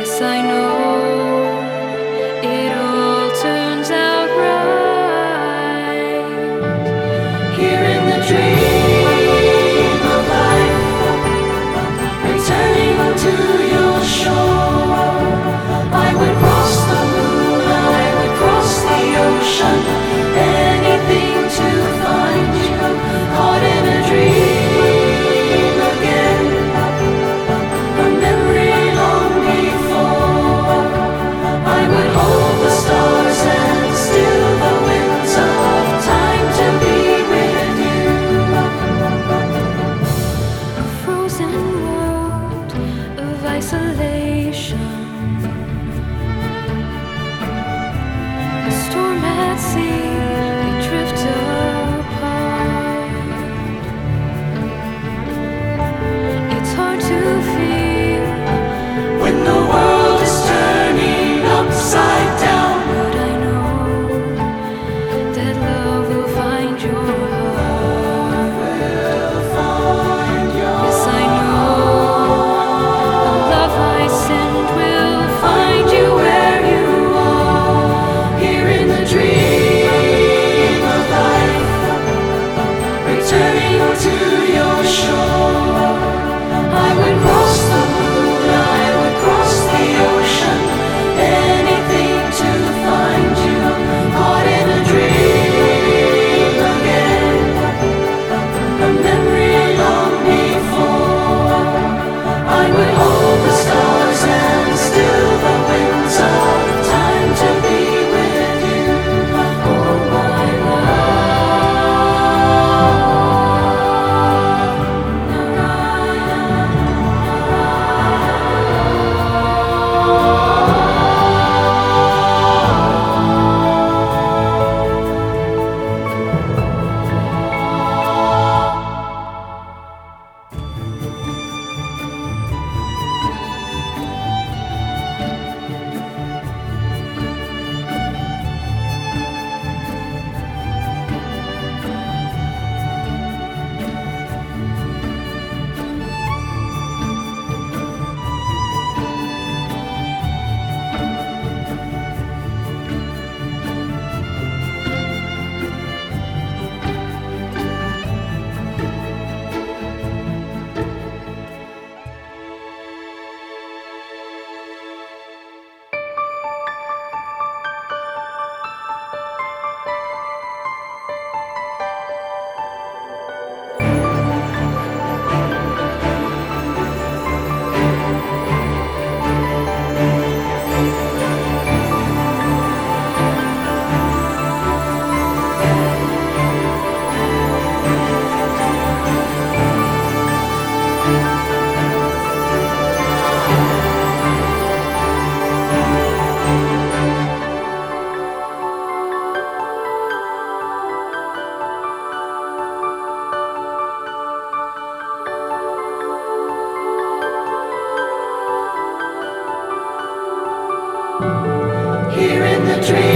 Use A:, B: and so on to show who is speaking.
A: Yes, I know it all turns out right. Here in the dream of life, returning to your shore, I would cross the moon, I would cross the ocean, anything to find you, caught in a dream again, a memory long before. I would hold the stars and still the winds of time to be with you. A frozen world of isolation, a storm at sea, we drift apart. It's hard to feel when the world is turning upside down, but I know that love will find your heart. Yes, I know the love I send will find you where you are. Here in the dream of life, returning to your shore, I would cross the moon, I would cross the ocean, anything to find you, caught in a dream again, a memory long before. I would hold the stars and still the winds of time to be with you, oh my here in the dream.